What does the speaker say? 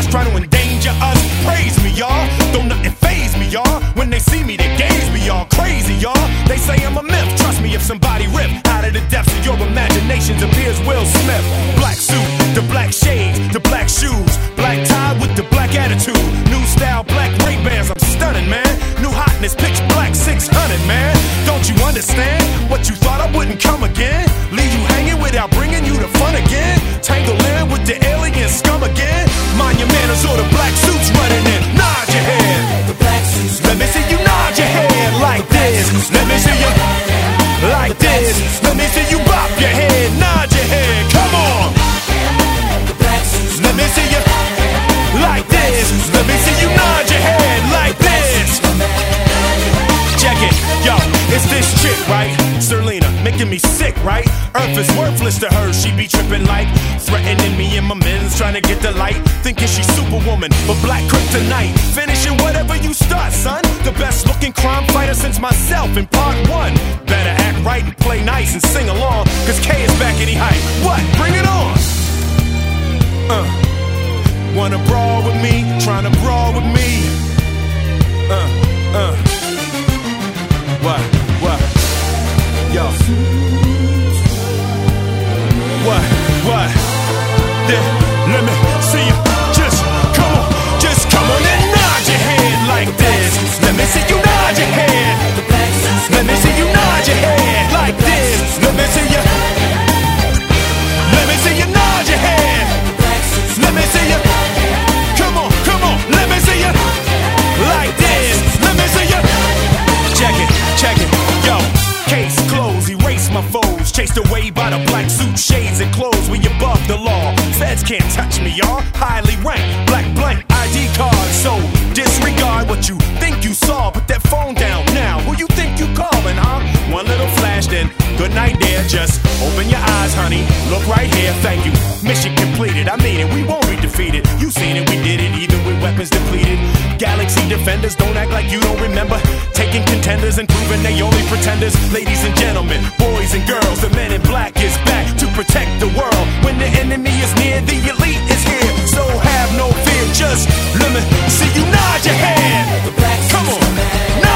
trying to endanger us. Praise me, y'all. Don't nothing faze me, y'all. When they see me, they gaze me, y'all. Crazy, y'all. They say I'm a myth. Trust me, if somebody rip out of the depths of your imaginations appears Will Smith. Black suit, the black shades, the black shoes, black tie with the black attitude. New style, black Ray-Bans, I'm stunning, man. New hotness, pitch black 600, man. Don't you understand? What you thought I wouldn't come again? Leave you hanging without bringing you the fun again? Tangle in with the alien scum again? Mind your manners or the black suits running in. Nod your head. The black suits. Let me see you nod your head like this. Let me see you like this. Let me see you bop your head, nod your head. Come on. The black suits. Let me see you like this. Let me see you nod your head like this. Check it, yo, it's this chick, right? Serlina, making me sick, right? Earth is worthless to her, she be tripping like threatening me and my men's trying to get the light. Thinking she's superwoman, but black kryptonite. Finishing whatever you start, son. The best looking crime fighter since myself in part 1. Better act right and play nice and sing along, cause K is back any height. What? Bring it on! Wanna brawl with me? Tryna brawl with me? What? Yo. What? Let me see you. Just come on and nod your head like this. Let me see you nod your head. Let me see you nod your head like this. Let me see you. Let me see you nod your head. Let me see you. Come on. Let me see you like this. Let me see you. Check it. Yo, case closed. Erase my foes. Chased away by the black suit, shades and clothes. We above the law. Feds can't touch me, y'all. Highly ranked, black blank ID card. So disregard what you think you saw. Put that phone down now. Who you think you calling, huh? One little flash, then good night there. Just open your eyes, honey. Look right here. Thank you. Mission completed. I mean it. We won't be defeated. You seen it. We did it. Even with weapons depleted. Galaxy defenders, don't act like you don't remember. Taking contenders and proving they only pretenders. Ladies and gentlemen, boys and girls, the men in black is back to protect the world. When the enemy is near, the elite is here. So have no fear, just let me see you nod your head. Come on.